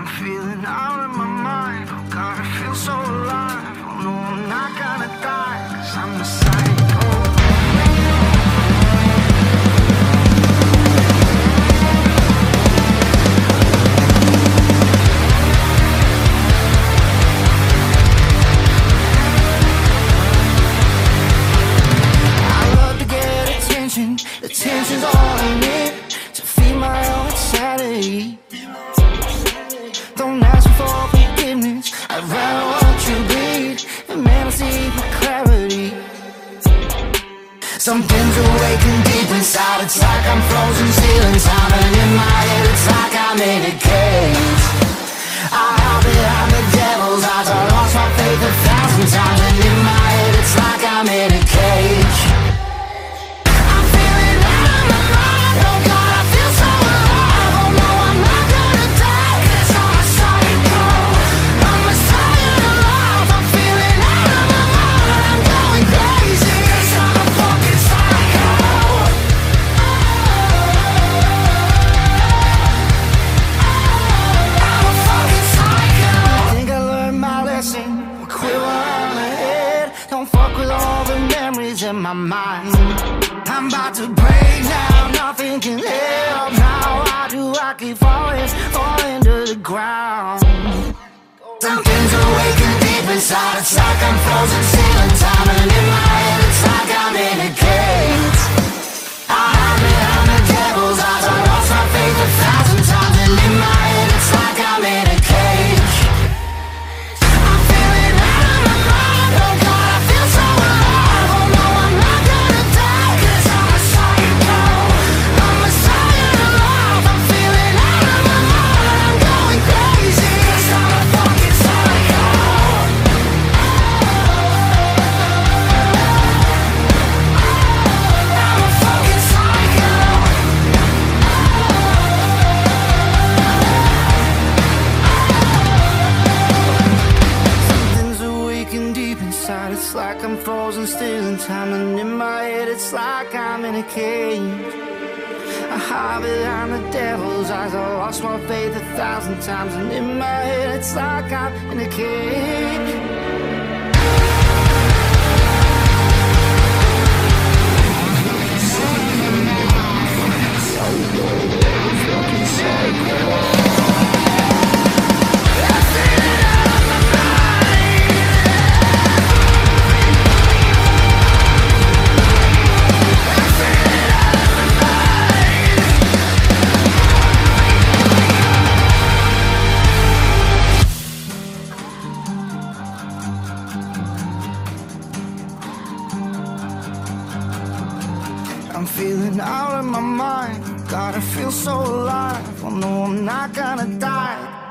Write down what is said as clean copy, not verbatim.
I'm feeling out of my mind. Oh God, I feel so alive. Oh no, I'm not gonna die, 'cause I'm a psycho. Attention's all I need to feed my own insanity. Don't ask me for forgiveness, I'd rather watch you bleed. And man, I see with clarity. Something's awakened deep inside. It's like I'm frozen still in time, and in my head it's like I'm in a cage. I hide behind the devil's eyes. I lost my faith 1,000 times, and in my head it's like I'm in a cage. In my mind, I'm about to break now. Nothing can help now. Why do I keep falling to the ground? Something's awakened deep inside. It's like I'm frozen still in time, and in my head it's like I'm in a cage. I hide behind the devil's eyes. I lost my faith 1,000 times, and in my head it's like I'm in a cage. I'm feeling out of my mind. Oh God, I feel so alive. Oh no, I'm not gonna die, 'cause I'm a psycho. I'm a silent alive. I'm feeling out of my mind. I'm going crazy, 'cause I'm a fucking psycho. I'm a fucking psycho. Something's awakened deep inside. It's like I'm frozen still in time, and in my head it's like I'm in a cage. I hide behind the devil's eyes. I lost my faith 1,000 times, and in my head it's like I'm in a cage. I'm feeling out of my mind. God, I feel so alive. Oh no, I'm not gonna die.